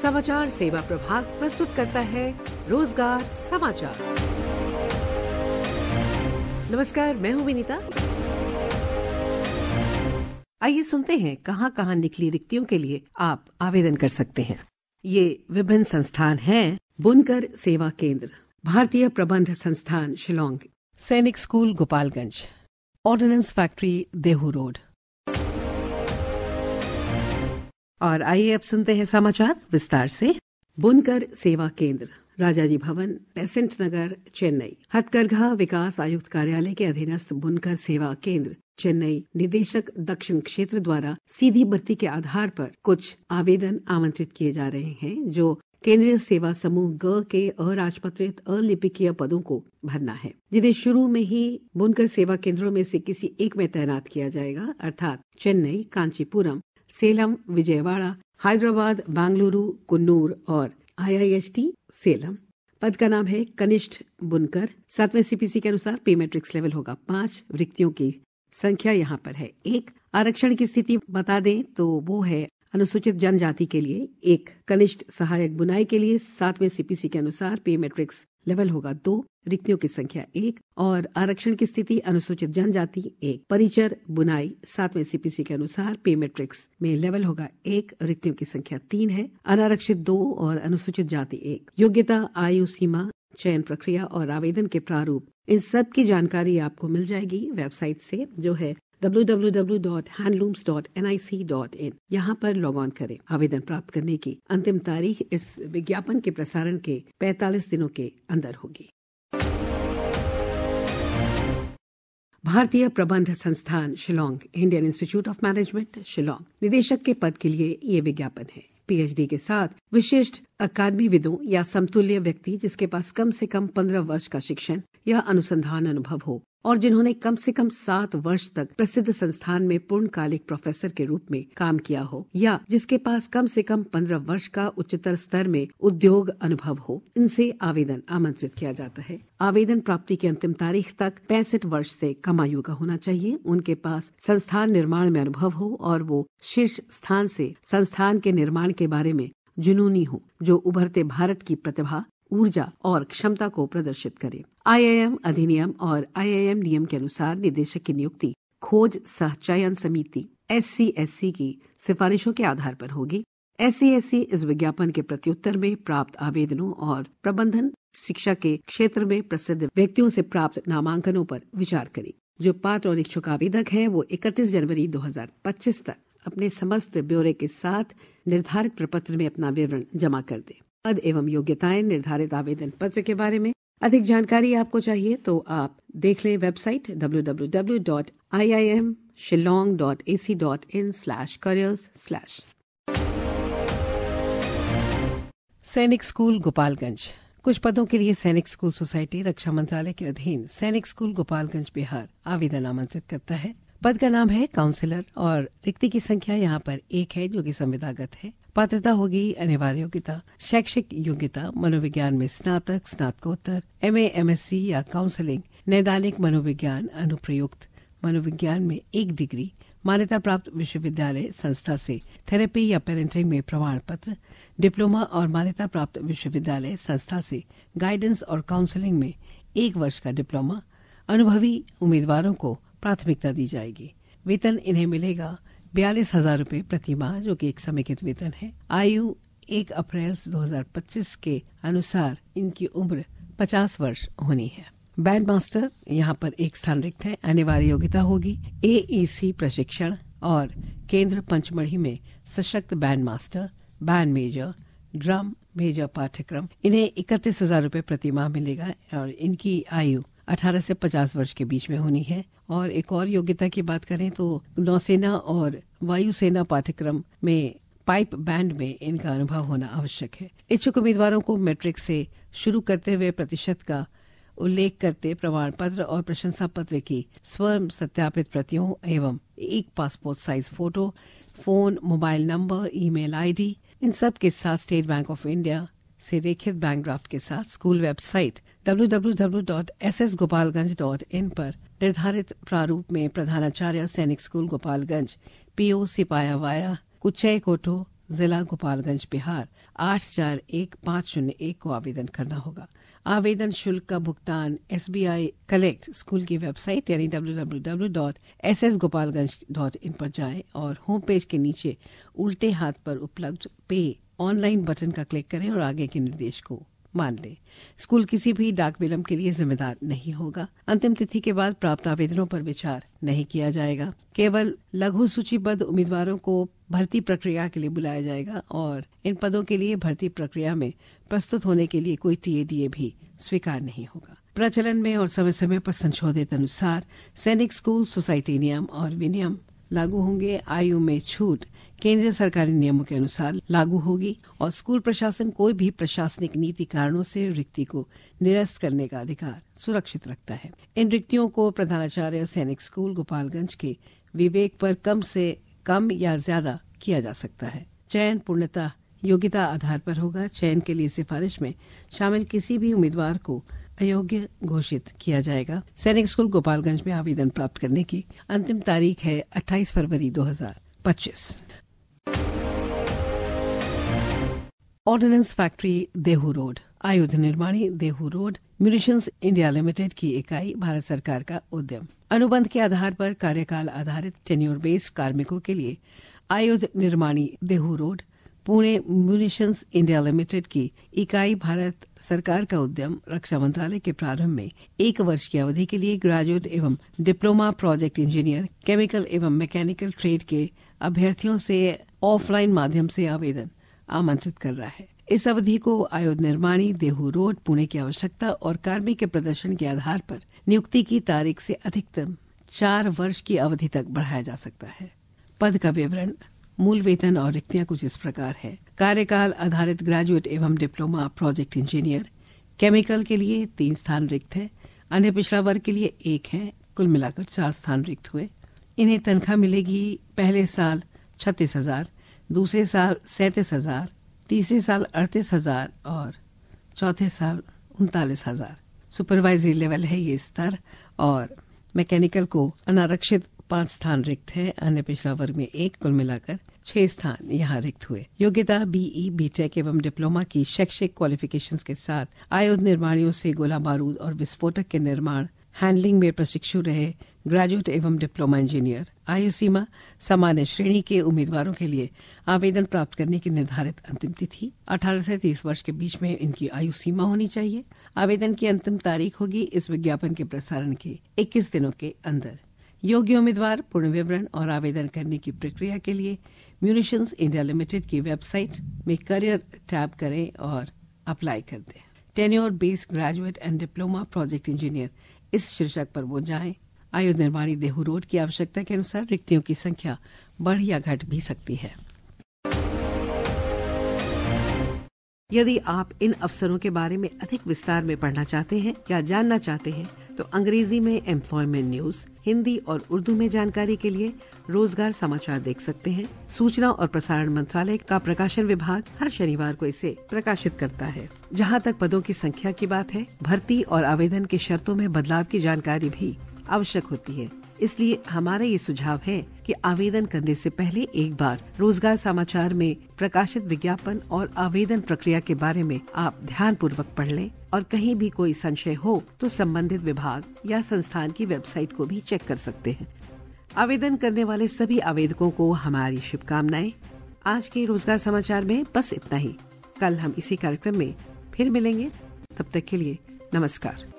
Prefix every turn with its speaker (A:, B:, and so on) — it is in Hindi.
A: समाचार सेवा प्रभाग प्रस्तुत करता है रोजगार समाचार। नमस्कार, मैं हूँ विनीता। आइए सुनते हैं कहाँ कहाँ निकली रिक्तियों के लिए आप आवेदन कर सकते हैं। ये विभिन्न संस्थान हैं: बुनकर सेवा केंद्र, भारतीय प्रबंध संस्थान शिलोंग, सैनिक school Gopalganj, ordnance factory Dehu road. और आइए अब सुनते हैं समाचार विस्तार से। बुनकर सेवा केंद्र, राजाजी भवन, पेसेंट नगर, चेन्नई। हथकरघा विकास आयुक्त कार्यालय के अधीनस्थ बुनकर सेवा केंद्र चेन्नई निदेशक दक्षिण क्षेत्र द्वारा सीधी भर्ती के आधार पर कुछ आवेदन आमंत्रित किए जा रहे हैं, जो केंद्रीय सेवा समूह ग के अराजपत्रित अलिपिकीय पदों को भरना है, जिन्हें शुरू में ही बुनकर सेवा केंद्रों में से किसी एक में तैनात किया जाएगा, अर्थात चेन्नई, कांचीपुरम, सेलम, विजयवाड़ा, हैदराबाद, बेंगलुरु, कुन्नूर और IIST सेलम। पद का नाम है कनिष्ठ बुनकर। 7वें CPC के अनुसार पे मैट्रिक्स लेवल होगा 5। रिक्तियों की संख्या यहाँ पर है 1। आरक्षण की स्थिति बता दें तो वो है अनुसूचित जनजाति के लिए 1, कनिष्ठ सहायक बुनाई के लिए 7वें CPC के अनुसार पे मैट्रिक्स लेवल होगा 2, रिक्तियों की संख्या 1। और आरक्षण की स्थिति अनुसूचित जनजाति 1, परिचर बुनाई 7वें CPC के अनुसार पे मैट्रिक्स में लेवल होगा 1, रिक्तियों की संख्या 3 है। अनारक्षित 2 और अनुसूचित जाति 1। योग्यता, आयु सीमा, चयन प्रक्रिया और आवेदन के प्रारूप, इन सब की जानकारी आपको मिल जाएगी वेबसाइट से, जो है www.handlooms.nic.in। यहाँ पर लॉग ऑन करें। आवेदन प्राप्त करने की अंतिम तारीख इस विज्ञापन के प्रसारण के 45 दिनों के अंदर होगी। भारतीय प्रबंध संस्थान Shillong, Indian institute of management Shillong, निदेशक के पद के लिए ये विज्ञापन है। PhD के साथ विशिष्ट अकादमीविदों या समतुल्य व्यक्ति जिसके पास कम से कम 15 वर्ष का शिक्षण या अनुसंधान अनुभव हो और जिन्होंने कम से कम 7 वर्ष तक प्रसिद्ध संस्थान में पूर्णकालिक प्रोफेसर के रूप में काम किया हो, या जिसके पास कम से कम 15 वर्ष का उच्चतर स्तर में उद्योग अनुभव हो, इनसे आवेदन आमंत्रित किया जाता है। आवेदन प्राप्ति की अंतिम तारीख तक 65 वर्ष से कम आयु का होना चाहिए। उनके पास संस्थान निर्माण में अनुभव हो और वो शीर्ष स्थान से संस्थान के निर्माण के बारे में जुनूनी हो, जो उभरते भारत की प्रतिभा, ऊर्जा और क्षमता को प्रदर्शित करे। IIM अधिनियम और IIM नियम के अनुसार निदेशक की नियुक्ति खोज सह चयन समिति SC/SC की सिफारिशों के आधार पर होगी। SC/SC इस विज्ञापन के प्रत्युत्तर में प्राप्त आवेदनों और प्रबंधन शिक्षा के क्षेत्र में प्रसिद्ध व्यक्तियों से प्राप्त नामांकनों पर विचार करे। जो पात्र और इच्छुक आवेदक हैं वो 31 जनवरी 2025 तक अपने समस्त ब्यौरे के साथ निर्धारित प्रपत्र में अपना विवरण जमा कर दे। पद एवं योग्यताएं, निर्धारित आवेदन पत्र के बारे में अधिक जानकारी आपको चाहिए तो आप देख लें वेबसाइट www.iimshillong.ac.in/careers/। सैनिक स्कूल गोपालगंज, कुछ पदों के लिए सैनिक स्कूल सोसाइटी रक्षा मंत्रालय के अधीन सैनिक स्कूल गोपालगंज बिहार आवेदन आमंत्रित करता है। पद का नाम है काउंसलर और रिक्ति की संख्या यहाँ पर 1 है, जो कि संविदागत है। पात्रता होगी अनिवार्य योग्यता, शैक्षिक योग्यता, मनोविज्ञान में स्नातक, स्नातकोत्तर, MA, MSc या काउंसलिंग, नैदानिक मनोविज्ञान, अनुप्रयुक्त मनोविज्ञान में 1 डिग्री, मान्यता प्राप्त विश्वविद्यालय संस्था से थेरेपी या पेरेंटिंग में प्रमाण पत्र, डिप्लोमा और मान्यता प्राप्त विश्वविद्यालय संस्था से गाइडेंस और काउंसलिंग में 1 वर्ष का डिप्लोमा। अनुभवी उम्मीदवारों को प्राथमिकता दी जाएगी। वेतन इन्हें मिलेगा 42,000 रूपये प्रति माह, जो कि एक समेकित वेतन है। आयु 1 अप्रैल 2025 के अनुसार इनकी उम्र 50 वर्ष होनी है। बैंड मास्टर, यहाँ पर 1 स्थान रिक्त है। अनिवार्य योग्यता होगी AEC प्रशिक्षण और केंद्र पंचमढ़ी में सशक्त band master, band major, drum major पाठ्यक्रम। इन्हें 31,000 रूपये प्रति माह मिलेगा और इनकी आयु 18 से 50 वर्ष के बीच में होनी है। और एक और योग्यता की बात करें तो नौसेना और वायुसेना पाठ्यक्रम में पाइप बैंड में इनका अनुभव होना आवश्यक है। इच्छुक उम्मीदवारों को मैट्रिक से शुरू करते हुए प्रतिशत का उल्लेख करते प्रमाण पत्र और प्रशंसा पत्र की स्वयं सत्यापित प्रतियों एवं 1 passport size photo, phone, mobile number, email ID, इन सब के साथ स्टेट बैंक ऑफ इंडिया से रेखित बैंक ड्राफ्ट के साथ स्कूल वेबसाइट www.ssgopalganj.in पर निर्धारित प्रारूप में प्रधानाचार्य सैनिक school Gopalganj PO Sipaya via Kuchaikote जिला गोपालगंज बिहार 841501 को आवेदन करना होगा। आवेदन शुल्क का भुगतान SBI कलेक्ट स्कूल की वेबसाइट यानी www.ssgopalganj.in पर जाएं और होम पेज के नीचे उल्टे हाथ पर उपलब्ध पे ऑनलाइन बटन का क्लिक करें और आगे के निर्देश को मान लें। स्कूल किसी भी डाक विलंब के लिए जिम्मेदार नहीं होगा। अंतिम तिथि के बाद प्राप्त आवेदनों पर विचार नहीं किया जाएगा। केवल लघु सूचीबद्ध उम्मीदवारों को भर्ती प्रक्रिया के लिए बुलाया जाएगा और इन पदों के लिए भर्ती प्रक्रिया में प्रस्तुत होने के लिए कोई TADA भी स्वीकार नहीं होगा। प्रचलन में और समय समय पर संशोधित अनुसार सैनिक स्कूल सोसाइटी नियम और विनियम लागू होंगे। आयु में छूट केंद्रीय सरकारी नियमों के अनुसार लागू होगी और स्कूल प्रशासन कोई भी प्रशासनिक नीति कारणों से रिक्ति को निरस्त करने का अधिकार सुरक्षित रखता है। इन रिक्तियों को प्रधानाचार्य सैनिक स्कूल गोपालगंज के विवेक पर कम से कम या ज्यादा किया जा सकता है। चयन पूर्णतः योग्यता आधार पर होगा। चयन के लिए सिफारिश में शामिल किसी भी उम्मीदवार को अयोग्य घोषित किया जाएगा। सैनिक स्कूल गोपालगंज में आवेदन प्राप्त करने की अंतिम तारीख है 28 फरवरी 2025। ऑर्डिनेंस फैक्ट्री देहू रोड, आयुध निर्माणी Dehu road, munitions India limited की इकाई, भारत सरकार का उद्यम। अनुबंध के आधार पर कार्यकाल आधारित टेन्योर बेस्ड कार्मिकों के लिए आयुध निर्माणी Dehu road, Pune munitions India limited की इकाई, भारत सरकार का उद्यम, रक्षा मंत्रालय के प्रारंभ में 1 वर्ष की अवधि के लिए ग्रेजुएट एवं डिप्लोमा प्रोजेक्ट इंजीनियर, केमिकल एवं मैकेनिकल ट्रेड के अभ्यर्थियों से ऑफलाइन माध्यम से आवेदन आमंत्रित कर रहा है। इस अवधि को आयुध निर्माणी देहू रोड, पुणे की आवश्यकता और कार्मिक के प्रदर्शन के आधार पर नियुक्ति की तारीख से अधिकतम 4 वर्ष की अवधि तक बढ़ाया जा सकता है। पद का विवरण, मूल वेतन और रिक्तियां कुछ इस प्रकार है। कार्यकाल आधारित ग्रेजुएट एवं डिप्लोमा प्रोजेक्ट इंजीनियर, केमिकल के लिए 3 स्थान रिक्त है। अन्य पिछड़ा वर्ग के लिए 1 है। कुल मिलाकर 4 स्थान रिक्त हुए। इन्हें तनख्वाह मिलेगी पहले साल 36,000, दूसरे साल 37,000, तीसरे साल 38,000 और चौथे साल 39,000। सुपरवाइजरी लेवल है ये स्तर। और मैकेनिकल को अनारक्षित 5 स्थान रिक्त है। अन्य पिछड़ा वर्ग में 1, कुल मिलाकर 6 स्थान यहाँ रिक्त हुए। योग्यता BE, BTech एवं डिप्लोमा की शैक्षिक क्वालिफिकेशंस के साथ आयुध निर्माणियों से गोला बारूद और विस्फोटक के निर्माण, हैंडलिंग में प्रशिक्षु रहे ग्रेजुएट एवं डिप्लोमा इंजीनियर। आयु सीमा, सामान्य श्रेणी के उम्मीदवारों के लिए आवेदन प्राप्त करने की निर्धारित अंतिम तिथि 18 से 30 वर्ष के बीच में इनकी आयु सीमा होनी चाहिए। आवेदन की अंतिम तारीख होगी इस विज्ञापन के प्रसारण के 21 दिनों के अंदर। योग्य उम्मीदवार पूर्ण विवरण और आवेदन करने की प्रक्रिया के लिए म्यूनिशंस इंडिया लिमिटेड की वेबसाइट में करियर टैब करें और अप्लाई कर दें। Tenure based graduate and diploma project engineer, इस शीर्षक पर वो जाएं। आयुध निर्माणी देहू रोड की आवश्यकता के अनुसार रिक्तियों की संख्या बढ़ या घट भी सकती है। यदि आप इन अवसरों के बारे में अधिक विस्तार में पढ़ना चाहते हैं या जानना चाहते हैं तो अंग्रेजी में एम्प्लॉयमेंट न्यूज, हिंदी और उर्दू में जानकारी के लिए रोजगार समाचार देख सकते हैं। सूचना और प्रसारण मंत्रालय का प्रकाशन विभाग हर शनिवार को इसे प्रकाशित करता है। जहां तक पदों की संख्या की बात है, भर्ती और आवेदन की शर्तों में बदलाव की जानकारी भी आवश्यक होती है। इसलिए हमारा ये सुझाव है कि आवेदन करने से पहले एक बार रोजगार समाचार में प्रकाशित विज्ञापन और आवेदन प्रक्रिया के बारे में आप ध्यान पूर्वक पढ़ लें और कहीं भी कोई संशय हो तो संबंधित विभाग या संस्थान की वेबसाइट को भी चेक कर सकते हैं। आवेदन करने वाले सभी आवेदकों को हमारी शुभकामनाएं। आज के रोजगार समाचार में बस इतना ही। कल हम इसी कार्यक्रम में फिर मिलेंगे। तब तक के लिए नमस्कार।